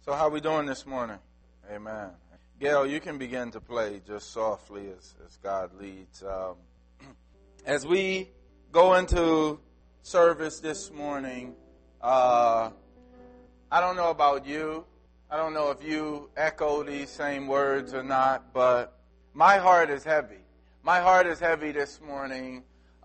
So how we doing this morning? Amen. Gail, you can begin to play just softly as God leads. As we go into service this morning, I don't know about you. I don't know if you echo these same words or not, but my heart is heavy. My heart is heavy this morning.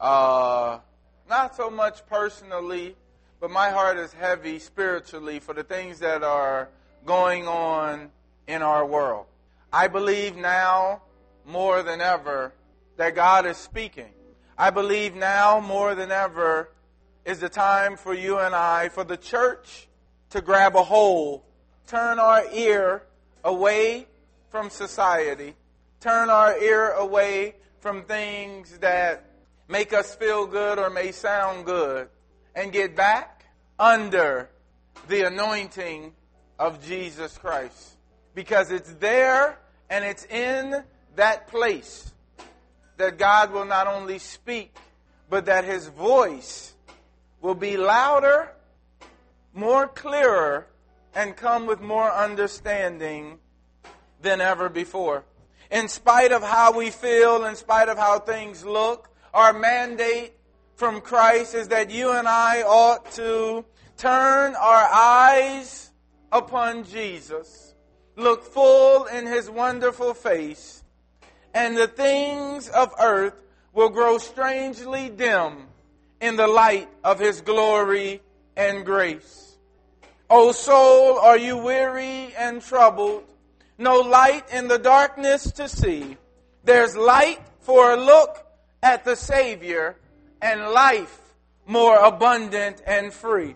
Not so much personally, but my heart is heavy spiritually for the things that are going on in our world. I believe now more than ever that God is speaking. I believe now more than ever is the time for you and I, for the church to grab a hold, turn our ear away from society, turn our ear away from things that make us feel good or may sound good, and get back under the anointing of Jesus Christ. Because it's there and it's in that place that God will not only speak, but that His voice will be louder, more clearer, and come with more understanding than ever before. In spite of how we feel, in spite of how things look, our mandate from Christ is that you and I ought to turn our eyes upon Jesus, look full in His wonderful face, and the things of earth will grow strangely dim in the light of His glory and grace. O soul, are you weary and troubled? No light in the darkness to see. There's light for a look at the Savior, and life more abundant and free.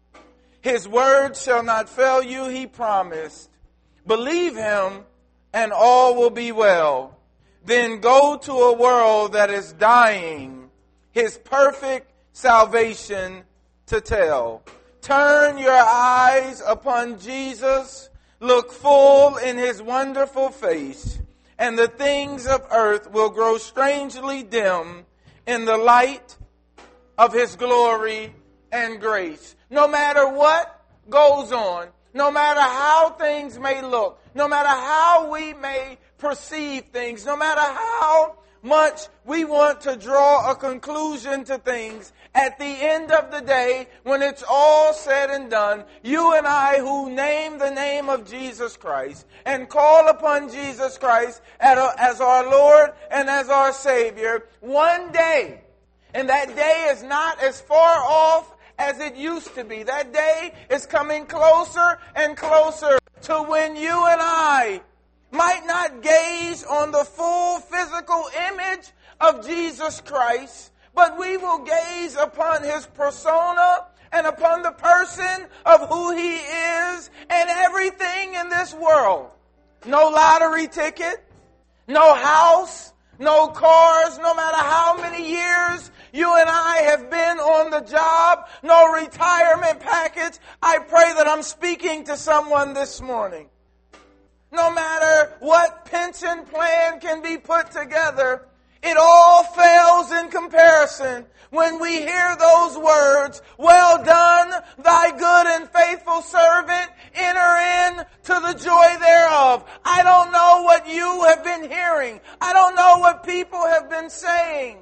His word shall not fail you, He promised. Believe Him, and all will be well. Then go to a world that is dying, His perfect salvation to tell. Turn your eyes upon Jesus, look full in His wonderful face, and the things of earth will grow strangely dim in the light of His glory and grace. No matter what goes on, no matter how things may look, no matter how we may perceive things, no matter how much we want to draw a conclusion to things, at the end of the day, when it's all said and done, you and I who name the name of Jesus Christ and call upon Jesus Christ as our Lord and as our Savior, one day, and that day is not as far off as it used to be. That day is coming closer and closer to when you and I might not gaze on the full physical image of Jesus Christ, but we will gaze upon His persona and upon the person of who He is and everything in this world. No lottery ticket, no house, no cars, no matter how many years you and I have been on the job, no retirement package. I pray that I'm speaking to someone this morning. No matter what pension plan can be put together, it all fails in comparison when we hear those words, "Well done, thy good and faithful servant, enter in to the joy thereof." I don't know what you have been hearing. I don't know what people have been saying.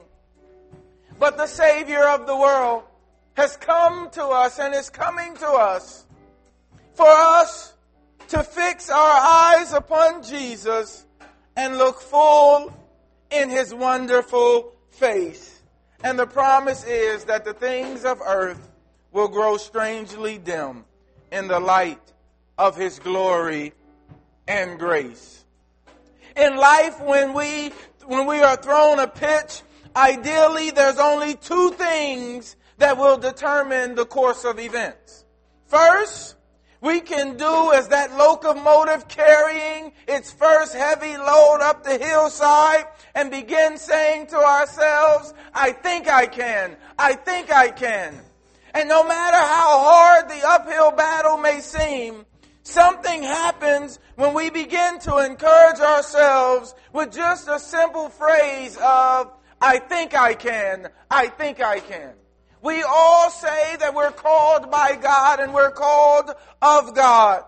But the Savior of the world has come to us and is coming to us for us to fix our eyes upon Jesus and look full in His wonderful face. And the promise is that the things of earth will grow strangely dim in the light of His glory and grace. In life, when we are thrown a pitch, ideally there's only two things that will determine the course of events. First, we can do as that locomotive carrying its first heavy load up the hillside and begin saying to ourselves, "I think I can. I think I can." And no matter how hard the uphill battle may seem, something happens when we begin to encourage ourselves with just a simple phrase of, "I think I can. I think I can." We all say that we're called by God and we're called of God.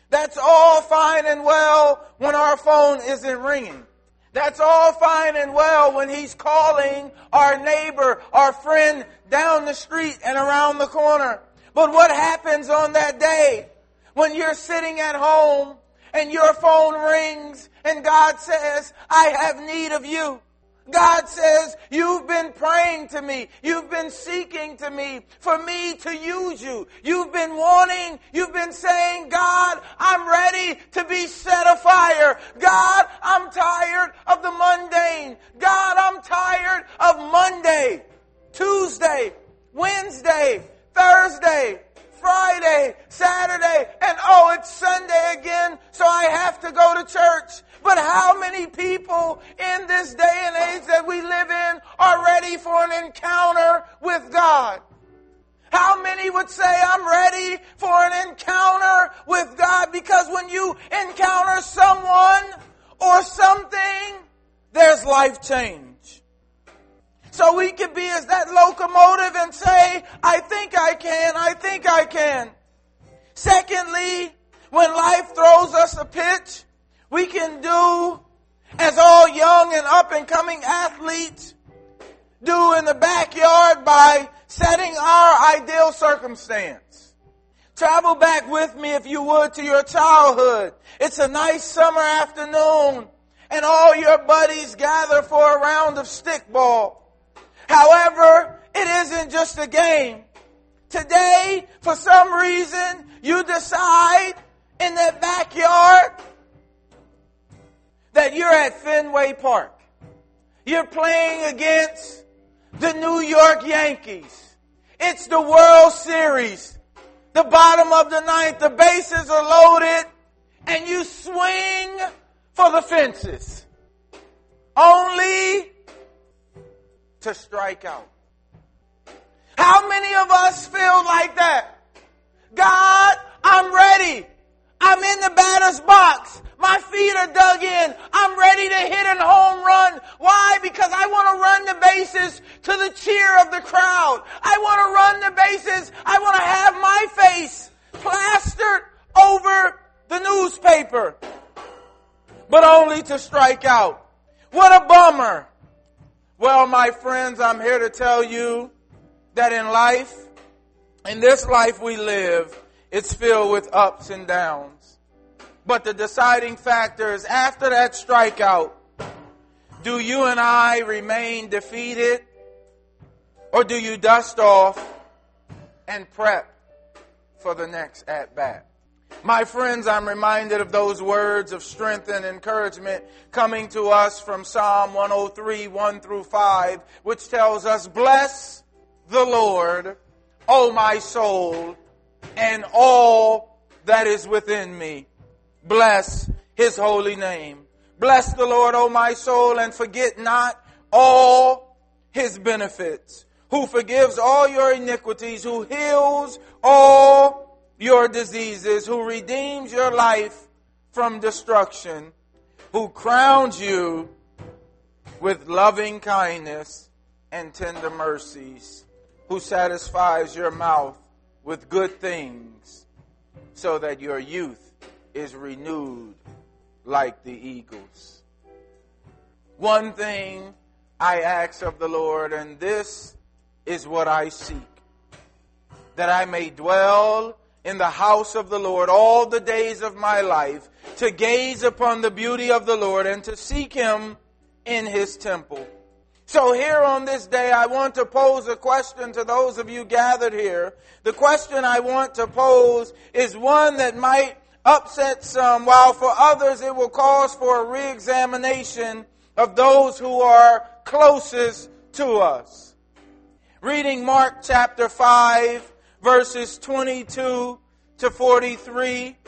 That's all fine and well when our phone isn't ringing. That's all fine and well when he's calling our neighbor, our friend down the street and around the corner. But what happens on that day when you're sitting at home and your phone rings and God says, I have need of you? God says, you've been praying to me. You've been seeking to me for me to use you. You've been saying, God, I'm ready to be set afire. God, I'm tired of the mundane. God, I'm tired of Monday, Tuesday, Wednesday, Thursday, Friday, Saturday, and it's Sunday again, so I have to go to church. But how many people in this day and age that we live in are ready for an encounter with God? How many would say, I'm ready for an encounter with God? Because when you encounter someone or something, there's life change. So we can be as that locomotive and say, I think I can. Secondly, when life throws us a pitch, we can do as all young and up-and-coming athletes do in the backyard by setting our ideal circumstance. Travel back with me, if you would, to your childhood. It's a nice summer afternoon, and all your buddies gather for a round of stickball. However, it isn't just a game. Today, for some reason, you decide in that backyard that you're at Fenway Park. You're playing against the New York Yankees. It's the World Series. The bottom of the ninth, the bases are loaded, and you swing for the fences. Only to strike out. How many of us feel like that? God, I'm ready. I'm in the batter's box. My feet are dug in. I'm ready to hit a home run. Why? Because I want to run the bases to the cheer of the crowd. I want to run the bases. I want to have my face plastered over the newspaper. But only to strike out. What a bummer. Well, my friends, I'm here to tell you that in this life we live, it's filled with ups and downs. But the deciding factor is after that strikeout, do you and I remain defeated, or do you dust off and prep for the next at-bat? My friends, I'm reminded of those words of strength and encouragement coming to us from Psalm 103, 1 through 5, which tells us, bless the Lord, O my soul, and all that is within me. Bless His holy name. Bless the Lord, O my soul, and forget not all His benefits, who forgives all your iniquities, who heals all your diseases, who redeems your life from destruction, who crowns you with loving kindness and tender mercies, who satisfies your mouth with good things, so that your youth is renewed like the eagles. One thing I ask of the Lord, and this is what I seek, that I may dwell in the house of the Lord all the days of my life, to gaze upon the beauty of the Lord and to seek Him in His temple. So here on this day, I want to pose a question to those of you gathered here. The question I want to pose is one that might upset some, while for others it will cause for a re-examination of those who are closest to us. Reading Mark chapter 5, verses 22 to 43.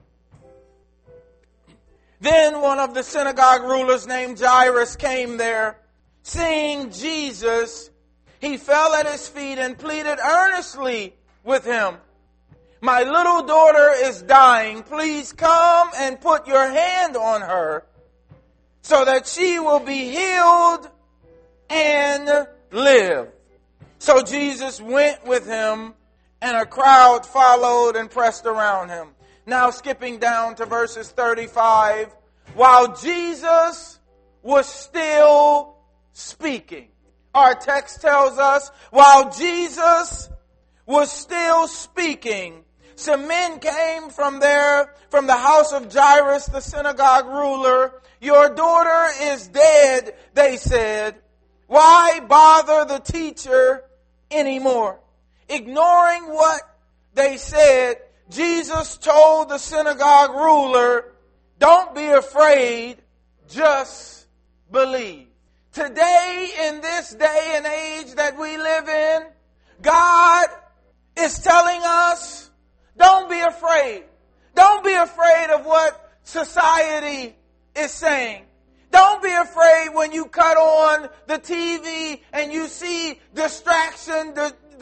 Then one of the synagogue rulers named Jairus came there. Seeing Jesus, he fell at His feet and pleaded earnestly with Him. My little daughter is dying. Please come and put your hand on her so that she will be healed and live. So Jesus went with him, and a crowd followed and pressed around him. Now skipping down to verses 35. While Jesus was still speaking. Our text tells us, while Jesus was still speaking, some men came from the house of Jairus, the synagogue ruler. Your daughter is dead, they said. Why bother the teacher anymore? Ignoring what they said, Jesus told the synagogue ruler, don't be afraid, just believe. Today, in this day and age that we live in, God is telling us, don't be afraid. Don't be afraid of what society is saying. Don't be afraid when you cut on the TV and you see destruction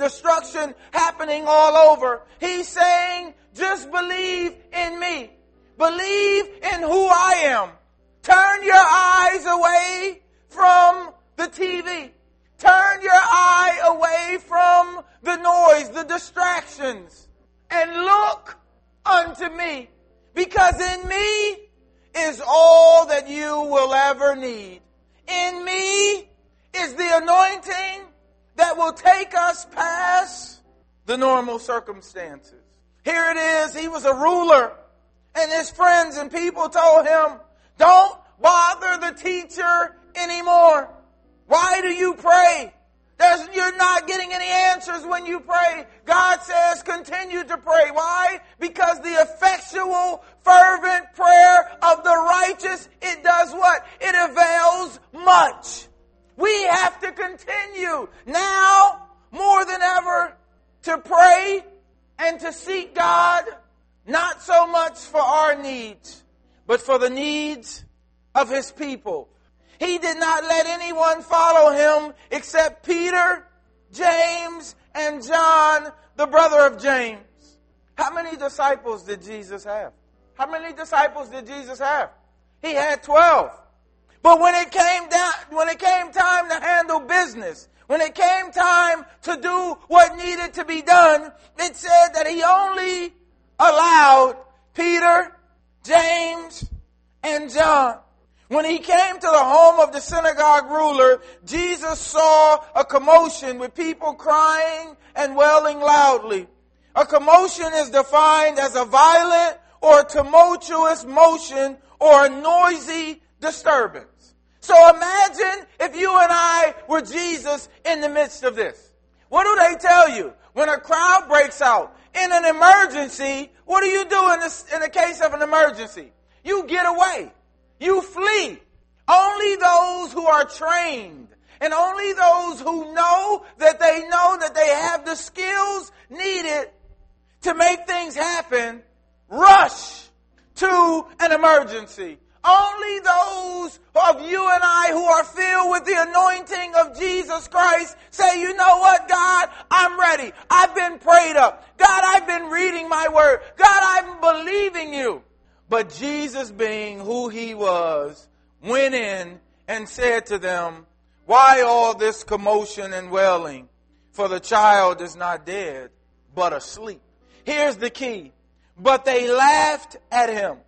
happening all over. He's saying, just believe in me. Believe in who I am. Turn your eyes away from the TV. Turn your eye away from the noise, the distractions, and look unto me. Because in me is all that you will ever need. In me is the anointing that will take us past the normal circumstances. Here it is. He was a ruler, and his friends and people told him, don't bother the teacher anymore. Why do you pray? You're not getting any answers when you pray. God says continue to pray. Why? Because the effectual, fervent prayer of the righteous, it does what? It avails much. We have to continue now more than ever to pray and to seek God, not so much for our needs, but for the needs of His people. He did not let anyone follow Him except Peter, James, and John, the brother of James. How many disciples did Jesus have? How many disciples did Jesus have? He had 12. But when it came time to handle business, when it came time to do what needed to be done, it said that He only allowed Peter, James, and John. When He came to the home of the synagogue ruler, Jesus saw a commotion with people crying and wailing loudly. A commotion is defined as a violent or tumultuous motion or a noisy disturbance. So imagine if you and I were Jesus in the midst of this. What do they tell you? When a crowd breaks out in an emergency, what do you do in the case of an emergency? You get away. You flee. Only those who are trained and only those who know that they have the skills needed to make things happen rush to an emergency. Only those of you and I who are filled with the anointing of Jesus Christ say, you know what, God, I'm ready. I've been prayed up. God, I've been reading my word. God, I'm believing you. But Jesus, being who He was, went in and said to them, why all this commotion and wailing? For the child is not dead, but asleep. Here's the key. But they laughed at Him.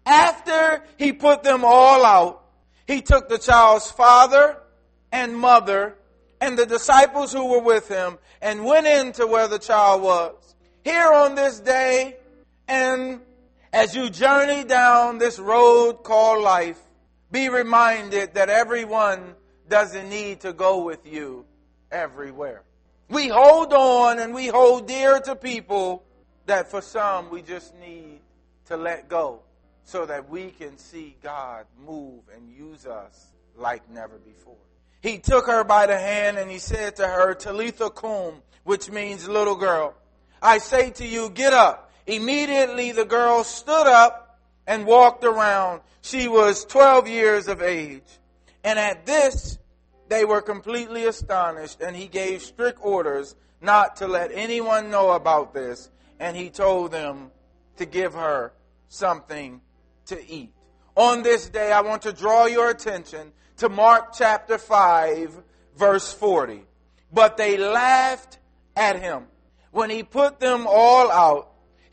After He put them all out, He took the child's father and mother and the disciples who were with Him and went into where the child was. Here on this day, and as you journey down this road called life, be reminded that everyone doesn't need to go with you everywhere. We hold on and we hold dear to people that for some we just need to let go so that we can see God move and use us like never before. He took her by the hand and He said to her, Talitha kum, which means little girl, I say to you, get up. Immediately the girl stood up and walked around. She was 12 years of age. And at this, they were completely astonished. And He gave strict orders not to let anyone know about this. And He told them to give her something to eat. On this day, I want to draw your attention to Mark chapter 5, verse 40. But they laughed at Him. When He put them all out,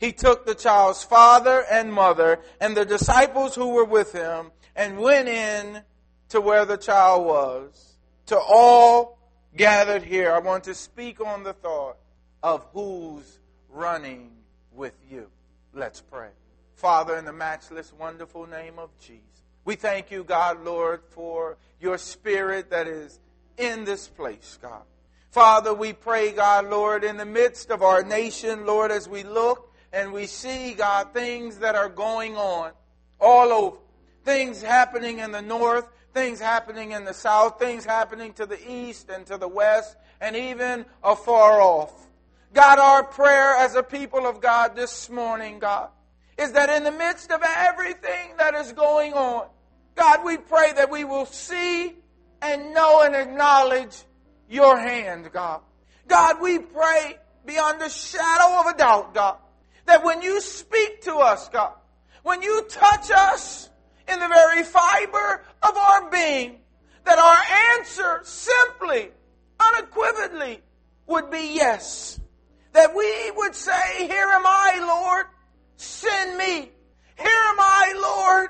He took the child's father and mother and the disciples who were with him and went in to where the child was. To all gathered here, I want to speak on the thought of who's running with you. Let's pray. Father, in the matchless, wonderful name of Jesus, we thank you, God, Lord, for your Spirit that is in this place, God. Father, we pray, God, Lord, in the midst of our nation, Lord, as we look and we see, God, things that are going on all over. Things happening in the north, things happening in the south, things happening to the east and to the west, and even afar off. God, our prayer as a people of God this morning, God, is that in the midst of everything that is going on, God, we pray that we will see and know and acknowledge your hand, God. God, we pray beyond the shadow of a doubt, God, that when you speak to us, God, when you touch us in the very fiber of our being, that our answer simply, unequivocally, would be yes. That we would say, here am I, Lord, send me. Here am I, Lord,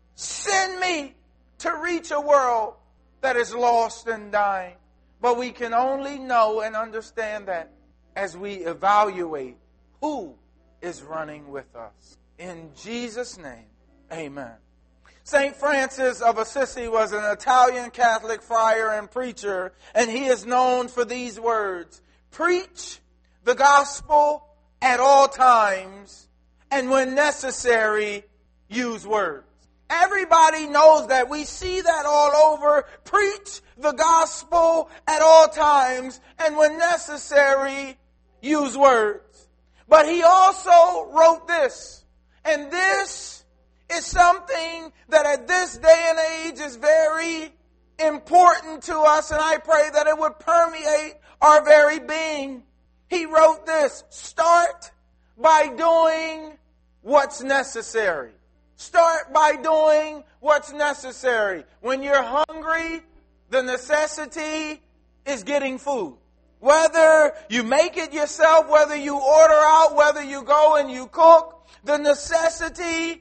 send me to reach a world that is lost and dying. But we can only know and understand that as we evaluate who is running with us. In Jesus' name, amen. St. Francis of Assisi was an Italian Catholic friar and preacher, and he is known for these words: preach the gospel at all times, and when necessary, use words. Everybody knows that. We see that all over. Preach the gospel at all times, and when necessary, use words. But he also wrote this, and this is something that at this day and age is very important to us, and I pray that it would permeate our very being. He wrote this: start by doing what's necessary. Start by doing what's necessary. When you're hungry, the necessity is getting food. Whether you make it yourself, whether you order out, whether you go and you cook, the necessity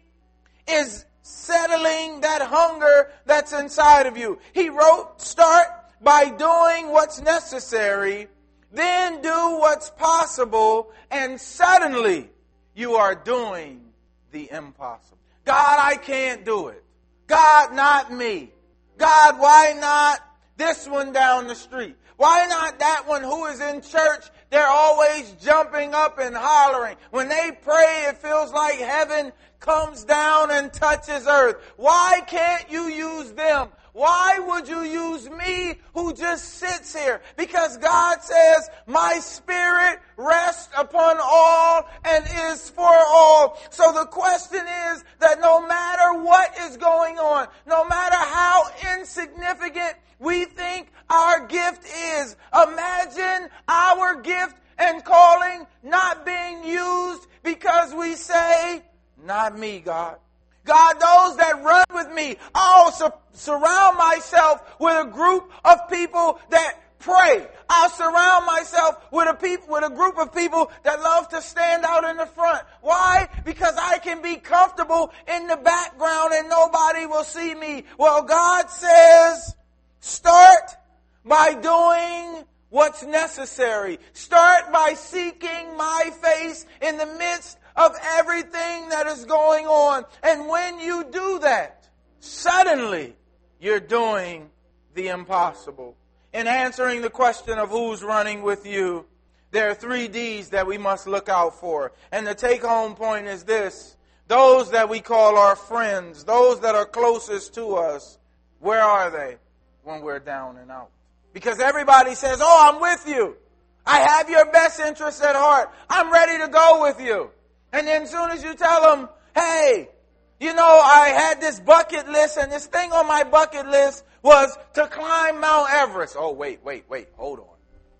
is settling that hunger that's inside of you. He wrote, start by doing what's necessary, then do what's possible, and suddenly you are doing the impossible. God, I can't do it. God, not me. God, why not this one down the street? Why not that one who is in church? They're always jumping up and hollering. When they pray, it feels like heaven comes down and touches earth. Why can't you use them? Why would you use me who just sits here? Because God says, my spirit rests upon all and is for all. So the question is that no matter what is going on, no matter how insignificant we think our gift is, imagine our gift and calling not being used because we say, not me, God. God, those that run with me, I'll surround myself with a group of people that pray. I'll surround myself with a group of people that love to stand out in the front. Why? Because I can be comfortable in the background and nobody will see me. Well, God says, start by doing what's necessary. Start by seeking my face in the midst of everything that is going on. And when you do that, suddenly you're doing the impossible. In answering the question of who's running with you, there are 3 D's that we must look out for. And the take-home point is this: those that we call our friends, those that are closest to us, where are they when we're down and out? Because everybody says, oh, I'm with you. I have your best interests at heart. I'm ready to go with you. And then as soon as you tell them, hey, you know, I had this bucket list, and this thing on my bucket list was to climb Mount Everest. Oh, wait, hold on.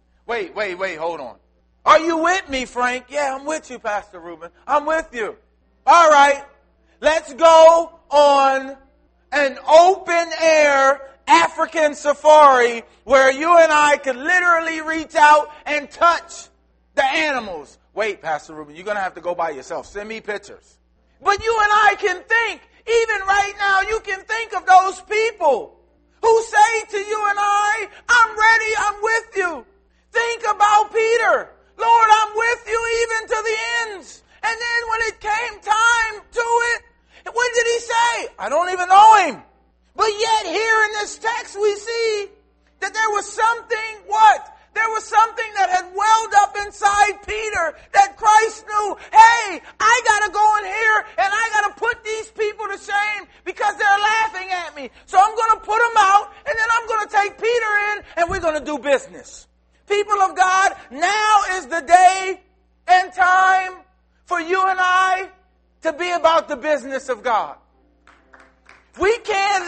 Wait, hold on. Are you with me, Frank? Yeah, I'm with you, Pastor Reuben. I'm with you. All right, let's go on an open-air African safari where you and I could literally reach out and touch the animals. Wait, Pastor Ruben, you're going to have to go by yourself. Send me pictures. But you and I can think, even right now, you can think of those people who say to you and I, I'm ready, I'm with you. Think about Peter. Lord, I'm with you even to the ends. And then when it came time to it, what did he say? I don't even know him. But yet here in this text we see that there was something, what? There was something that had welled up inside Peter that Christ knew, hey, I got to go in here and I got to put these people to shame because they're laughing at me. So I'm going to put them out and then I'm going to take Peter in and we're going to do business. People of God, now is the day and time for you and I to be about the business of God. We can't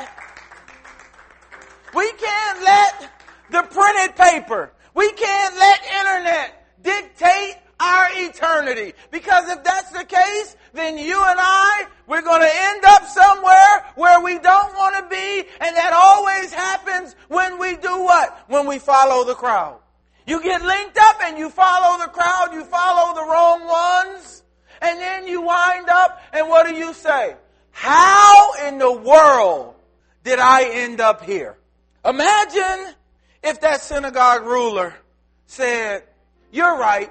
let the printed paper, we can't let internet dictate our eternity. Because if that's the case, then you and I, we're going to end up somewhere where we don't want to be. And that always happens when we do what? When we follow the crowd. You get linked up and you follow the crowd, you follow the wrong ones. And then you wind up and what do you say? How in the world did I end up here? Imagine if that synagogue ruler said, you're right.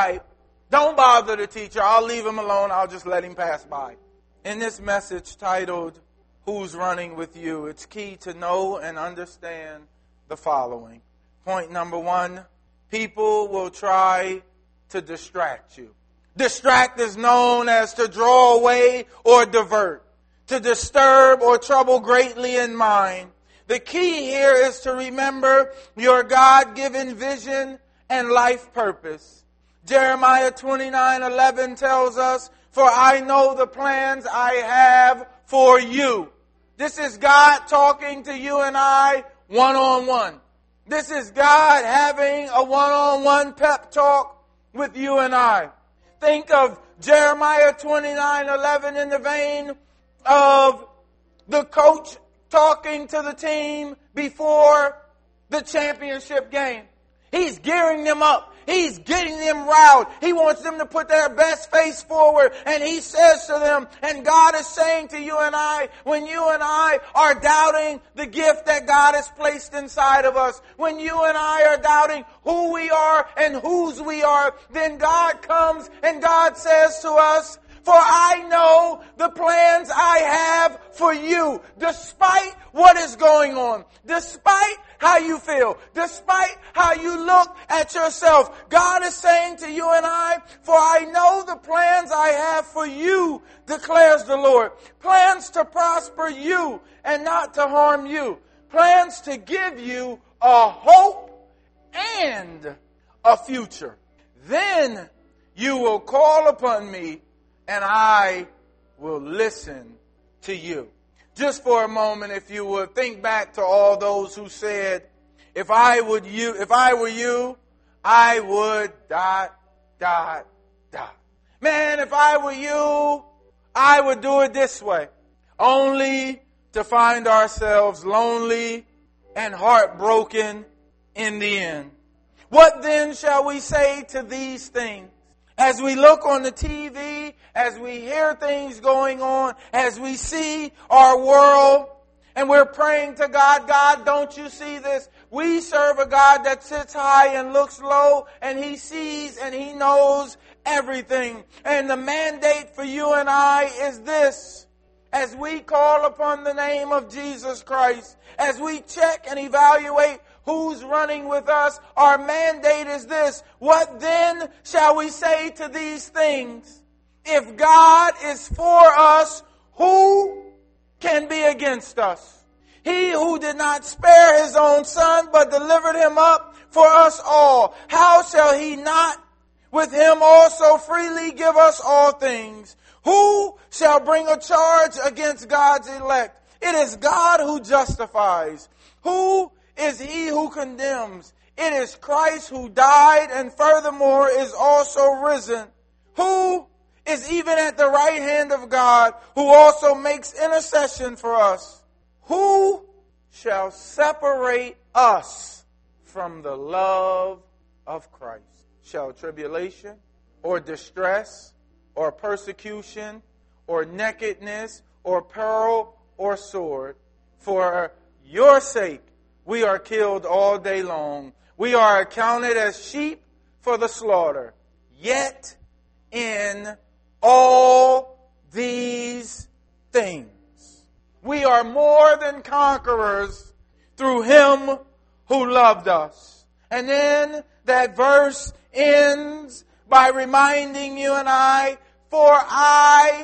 Don't bother the teacher. I'll leave him alone. I'll just let him pass by. In this message titled, Who's Running With You? It's key to know and understand the following. Point number 1, people will try to distract you. Distract is known as to draw away or divert, to disturb or trouble greatly in mind. The key here is to remember your God-given vision and life purpose. Jeremiah 29:11 tells us, for I know the plans I have for you. This is God talking to you and I one-on-one. This is God having a one-on-one pep talk with you and I. Think of Jeremiah 29:11 in the vein of the coach talking to the team before the championship game. He's gearing them up. He's getting them riled. He wants them to put their best face forward. And he says to them, and God is saying to you and I, when you and I are doubting the gift that God has placed inside of us, when you and I are doubting who we are and whose we are, then God comes and God says to us, for I know the plans I have for you, despite what is going on, despite how you feel, despite how you look at yourself. God is saying to you and I, for I know the plans I have for you, declares the Lord. Plans to prosper you and not to harm you. Plans to give you a hope and a future. Then you will call upon me and I will listen to you. Just for a moment, if you would, think back to all those who said, if I were you, I would ... Man, if I were you, I would do it this way. Only to find ourselves lonely and heartbroken in the end. What then shall we say to these things? As we look on the TV, as we hear things going on, as we see our world, and we're praying to God, God, don't you see this? We serve a God that sits high and looks low, and He sees and He knows everything. And the mandate for you and I is this. As we call upon the name of Jesus Christ, as we check and evaluate who's running with us, our mandate is this. What then shall we say to these things? If God is for us, who can be against us? He who did not spare His own Son, but delivered Him up for us all, how shall He not with Him also freely give us all things? Who shall bring a charge against God's elect? It is God who justifies. Who is He who condemns? It is Christ who died and furthermore is also risen. Who is even at the right hand of God, who also makes intercession for us? Who shall separate us from the love of Christ? Shall tribulation, or distress or persecution or nakedness or peril or sword. For your sake we are killed all day long. We are accounted as sheep for the slaughter. Yet in all these things we are more than conquerors through Him who loved us. And then that verse ends by reminding you and I, for I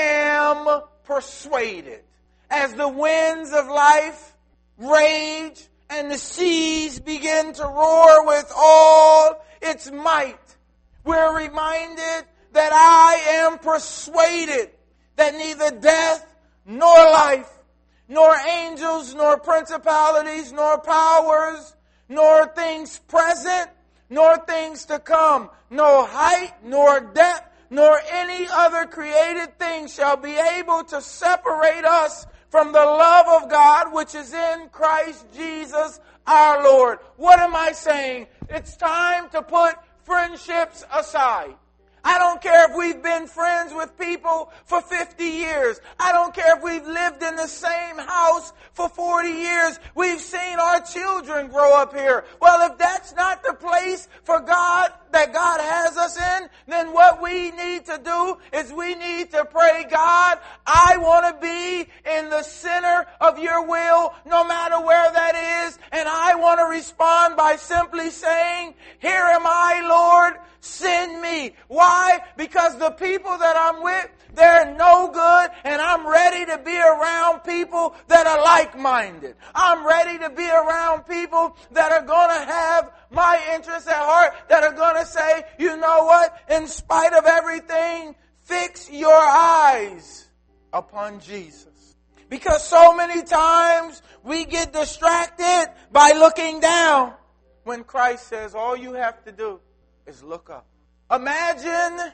am persuaded. As the winds of life rage and the seas begin to roar with all its might, we're reminded that I am persuaded that neither death nor life, nor angels, nor principalities, nor powers, nor things present, nor things to come, no height, nor depth, nor any other created thing shall be able to separate us from the love of God which is in Christ Jesus our Lord. What am I saying? It's time to put friendships aside. I don't care if we've been friends with people for 50 years. I don't care if we've lived in the same house for 40 years. We've seen our children grow up here. Well, if that's not the place for God that God has us in, then what we need to do is we need to pray, God, I want to be in the center of your will, no matter where that is. And I want to respond by simply saying, here am I, Lord. Send me. Why? Because the people that I'm with, they're no good, and I'm ready to be around people that are like-minded. I'm ready to be around people that are going to have my interests at heart, that are going to say, you know what? In spite of everything, fix your eyes upon Jesus. Because so many times we get distracted by looking down when Christ says all you have to do is look up. Imagine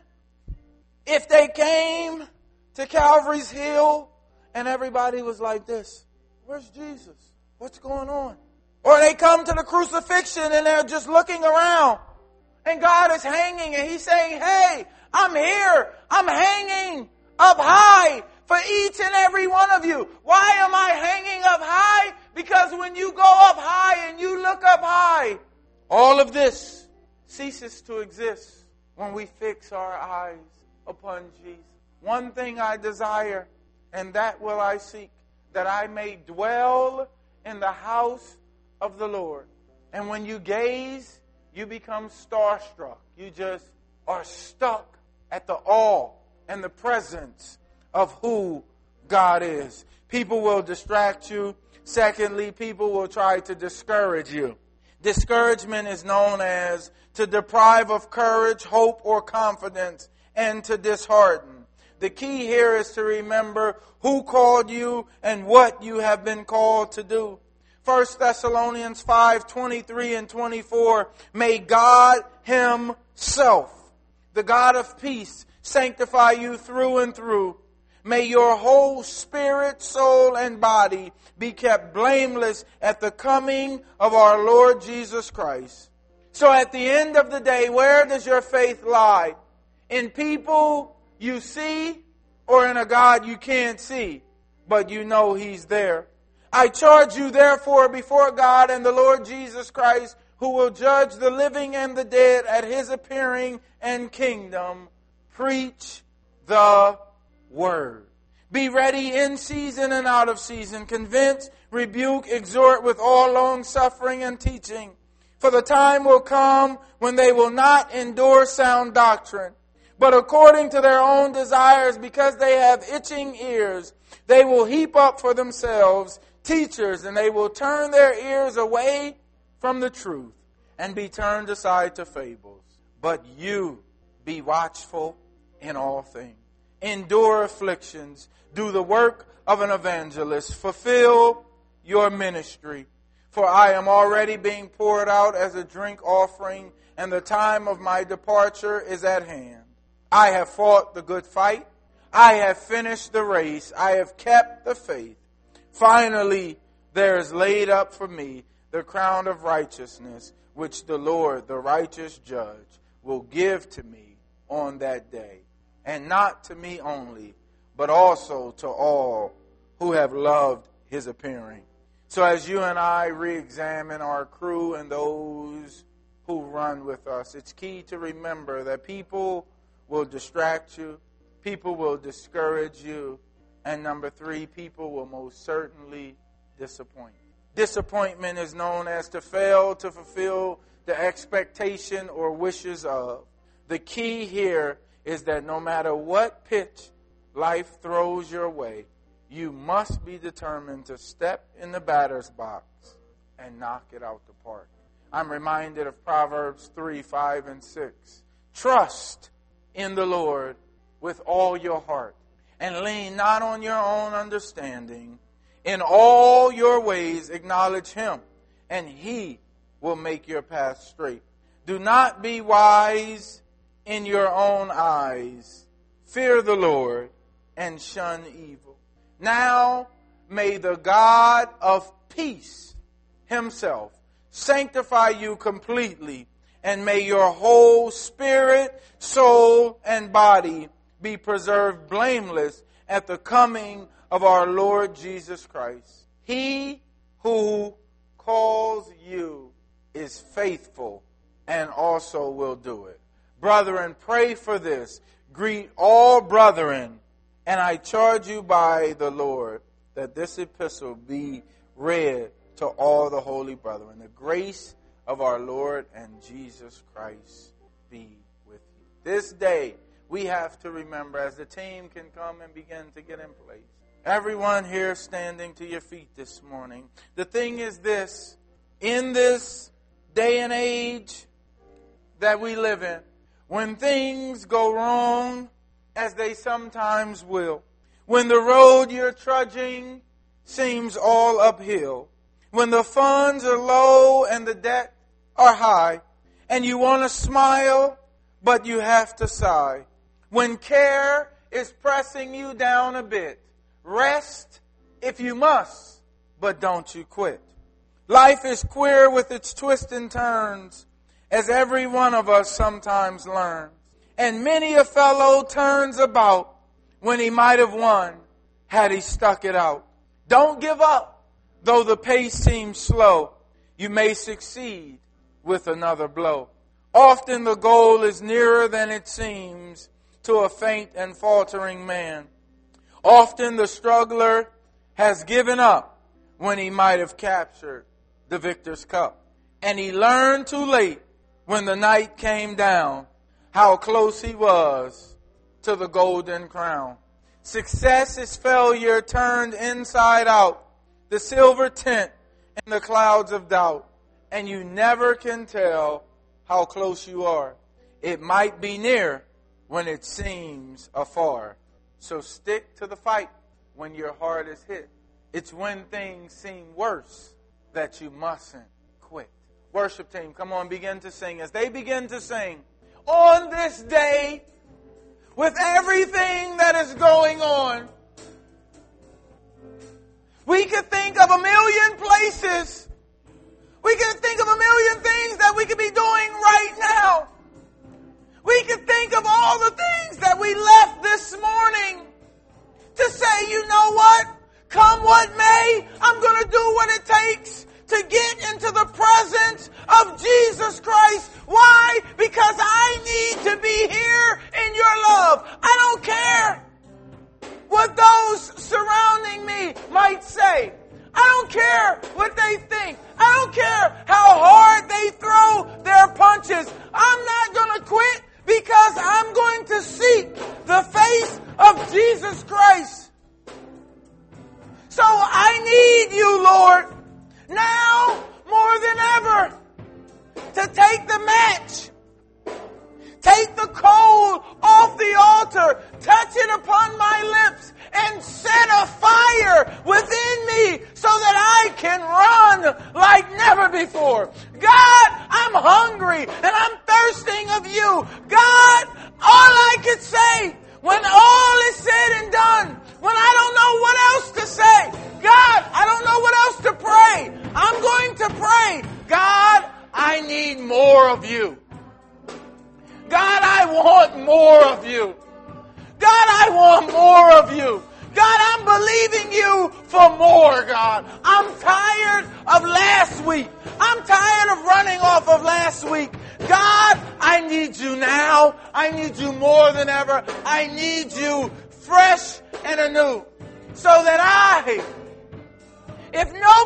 if they came to Calvary's Hill and everybody was like this. Where's Jesus? What's going on? Or they come to the crucifixion and they're just looking around. And God is hanging and He's saying, hey, I'm here. I'm hanging up high for each and every one of you. Why am I hanging up high? Because when you go up high and you look up high, all of this ceases to exist when we fix our eyes upon Jesus. One thing I desire, and that will I seek, that I may dwell in the house of the Lord. And when you gaze, you become starstruck. You just are stuck at the awe and the presence of who God is. People will distract you. Secondly, people will try to discourage you. Discouragement is known as to deprive of courage, hope, or confidence, and to dishearten. The key here is to remember who called you and what you have been called to do. 1 Thessalonians 5:23 and 24, may God Himself, the God of peace, sanctify you through and through. May your whole spirit, soul, and body be kept blameless at the coming of our Lord Jesus Christ. So at the end of the day, where does your faith lie? In people you see or in a God you can't see, but you know He's there? I charge you therefore before God and the Lord Jesus Christ, who will judge the living and the dead at His appearing and kingdom, preach the Word. Be ready in season and out of season. Convince, rebuke, exhort with all long suffering and teaching. For the time will come when they will not endure sound doctrine, but according to their own desires, because they have itching ears, they will heap up for themselves teachers, and they will turn their ears away from the truth and be turned aside to fables. But you be watchful in all things. Endure afflictions. Do the work of an evangelist. Fulfill your ministry. For I am already being poured out as a drink offering, and the time of my departure is at hand. I have fought the good fight. I have finished the race. I have kept the faith. Finally, there is laid up for me the crown of righteousness, which the Lord, the righteous judge, will give to me on that day. And not to me only, but also to all who have loved his appearing. So as you and I re-examine our crew and those who run with us, it's key to remember that people will distract you, people will discourage you, and number 3, people will most certainly disappoint you. Disappointment is known as to fail to fulfill the expectation or wishes of. The key here is that no matter what pitch life throws your way, you must be determined to step in the batter's box and knock it out the park. I'm reminded of Proverbs 3, 5, and 6. Trust in the Lord with all your heart, and lean not on your own understanding. In all your ways acknowledge him, and he will make your path straight. Do not be wise in your own eyes. Fear the Lord and shun evil. Now may the God of peace himself sanctify you completely, and may your whole spirit, soul, and body be preserved blameless at the coming of our Lord Jesus Christ. He who calls you is faithful and also will do it. Brethren, pray for this. Greet all brethren, and I charge you by the Lord that this epistle be read to all the holy brethren. The grace of our Lord and Jesus Christ be with you. This day, we have to remember, as the team can come and begin to get in place, everyone here standing to your feet this morning, the thing is this: in this day and age that we live in, when things go wrong, as they sometimes will, when the road you're trudging seems all uphill, when the funds are low and the debt are high, and you want to smile, but you have to sigh, when care is pressing you down a bit, rest if you must, but don't you quit. Life is queer with its twists and turns, as every one of us sometimes learns. And many a fellow turns about when he might have won had he stuck it out. Don't give up, though the pace seems slow. You may succeed with another blow. Often the goal is nearer than it seems to a faint and faltering man. Often the struggler has given up when he might have captured the victor's cup. And he learned too late when the night came down how close he was to the golden crown. Success is failure turned inside out, the silver tint in the clouds of doubt. And you never can tell how close you are. It might be near when it seems afar. So stick to the fight when your heart is hit. It's when things seem worse that you mustn't quit. Worship team, come on, begin to sing. As they begin to sing, on this day, with everything that is going on, we could think of a million places. We could think of a million things that we could be doing right now. We could think of all the things that we left this morning to say, you know what? Come what may, I'm going to do what it takes to get into the presence of Jesus Christ. Why? Because I need to be here in your love. I don't care what those surrounding me might say. I don't care what they think. I don't care how hard they throw their punches. I'm not going to quit because I'm going to seek the face of Jesus Christ. So I need you, Lord, now more than ever, to take the match, take the coal off the altar, touch it upon my lips, and set a fire within me so that I can run like never before. God, I'm hungry and I'm thirsting of you. God, all I could say when all is said and done, when I don't know what else to say, God, I don't know what else to pray. I'm going to pray, God, I need more of you. God, I want more more, God. I'm tired of last week. I'm tired of running off of last week. God, I need you now. I need you more than ever. I need you fresh and anew. So that if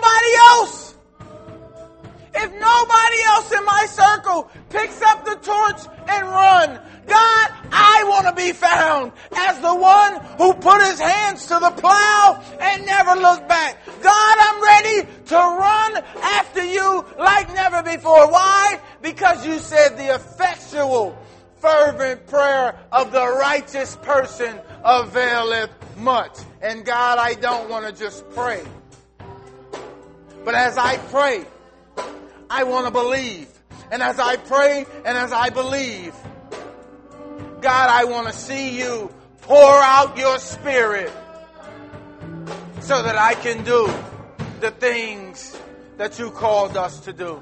nobody else in my circle picks up the torch and run, God, I want to be found as the one who put his hands to the plow and never looked back. God, I'm ready to run after you like never before. Why? Because you said the effectual, fervent prayer of the righteous person availeth much. And God, I don't want to just pray. But as I pray, I want to believe. And as I pray and as I believe, God, I want to see you pour out your Spirit so that I can do the things that you called us to do.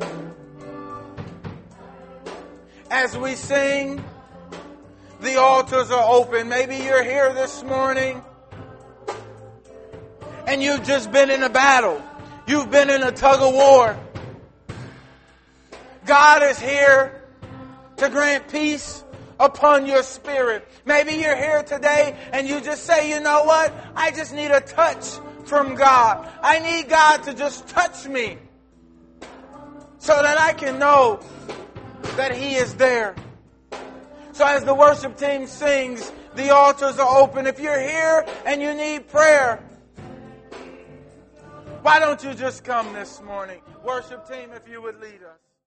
As we sing, the altars are open. Maybe you're here this morning and you've just been in a battle. You've been in a tug of war. God is here to grant peace upon your spirit. Maybe you're here today and you just say, you know what? I just need a touch from God. I need God to just touch me so that I can know that He is there. So as the worship team sings, the altars are open. If you're here and you need prayer, why don't you just come this morning? Worship team, if you would lead us.